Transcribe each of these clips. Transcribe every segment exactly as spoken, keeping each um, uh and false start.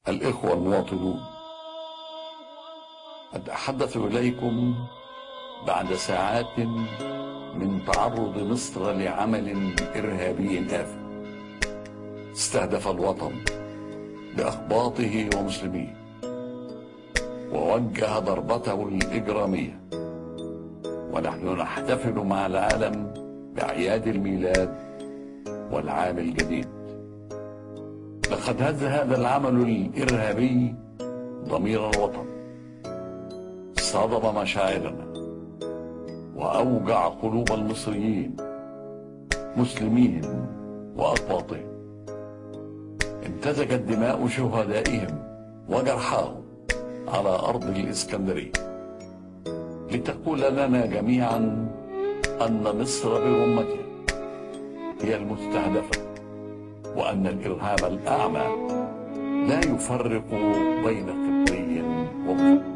الإخوة المواطنون، أتحدث إليكم بعد ساعات من تعرض مصر لعمل إرهابي آثم استهدف الوطن بأخباطه ومسلميه، ووجه ضربته الإجرامية، ونحن نحتفل مع العالم بأعياد الميلاد والعام الجديد. لقد هز هذا العمل الإرهابي ضمير الوطن، صدم مشاعرنا، وأوجع قلوب المصريين مسلمين وأقباطهم. امتزجت دماء شهدائهم وجرحاهم على أرض الإسكندرية لتقول لنا جميعا أن مصر برمتها هي المستهدفة، وأن الإرهاب الأعمى لا يفرق بين قبطي ومسلم.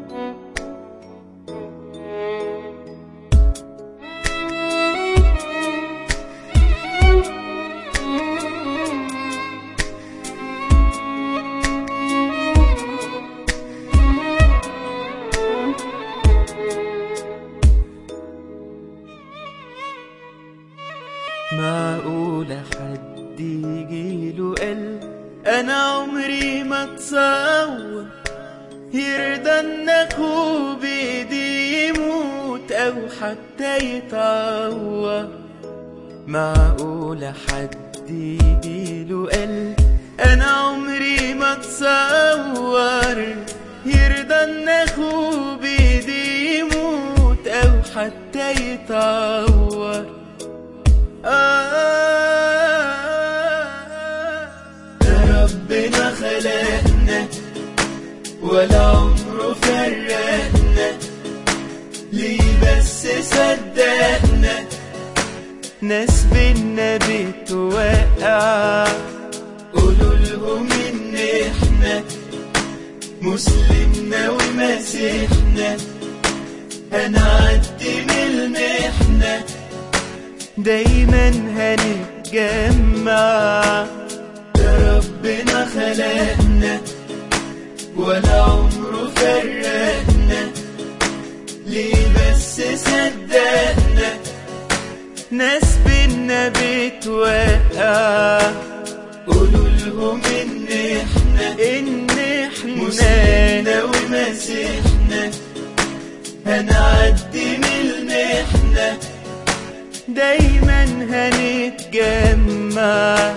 معقولة حد يجيله قلب أنا عمري ما اتصور يرضى إن أخوه بإيديه يموت أو حتى يتعور؟ معقولة حد يجيله قلب أنا عمري ما اتصور يرضى إن أخوه بإيديه يموت أو حتى يتعور؟ ده ربنا خلقنا ولا عمره فرقنا، ليه بس صدقنا ناس بينا بتوقع؟ قولوا لهم ان احنا مسلمنا ومسيحنا هنعدي من المحنة، دايما هنتجمع. ده ربنا خلقنا ولا عمره فرقنا، ليه بس صدقنا ناس بينا بتوقع؟ قولوا لهم ان احنا ان احنا مسلمنا ومسيحنا هنعدي من المحنة، دايما هنتجمع.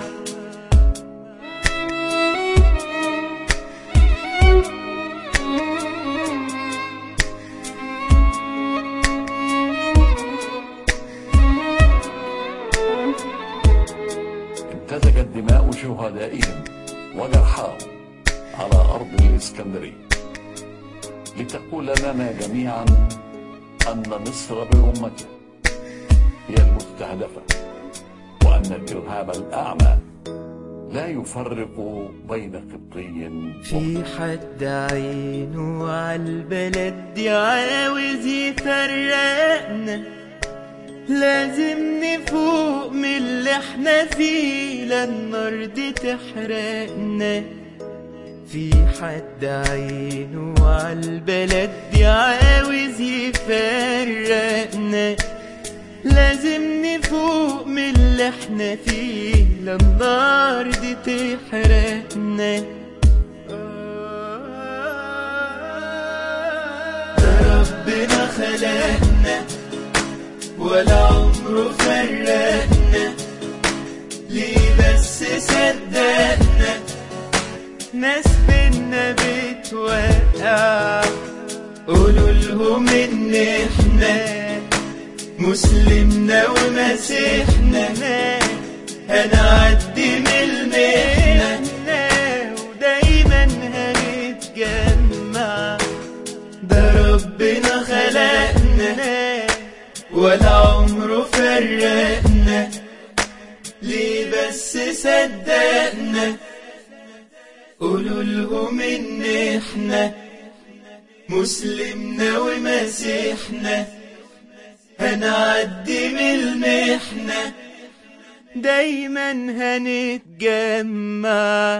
امتزجت دماء شهدائهم وجرحاهم على أرض الإسكندرية لتقول لنا جميعا أن مصر برمتها هي المستهدفة، وأن الإرهاب الأعمى لا يفرق بين قبطي ومسلم. في حد عينه عالبلد دي عاوز يفرقنا، لازم نفوق من اللي احنا فيه لا النار دي تحرقنا. في حد عينه عالبلد دي عاوز يفرقنا، لازم نفوق من اللي احنا فيه لا النار دي تحرقنا. ده ربنا خلقنا ولا عمره فرقنا، ليه بس صدقنا ناس بينا بتوقع؟ قولوا لهم ان احنا مسلمنا ومسيحنا هنعدي من المحنة، ودايما هنتجمع. ده ربنا خلقنا ولا عمره فرقنا، ليه بس صدقنا؟ قولوا لهم ان احنا مسلمنا ومسيحنا هنعدي من المحنة، دايما هنتجمع.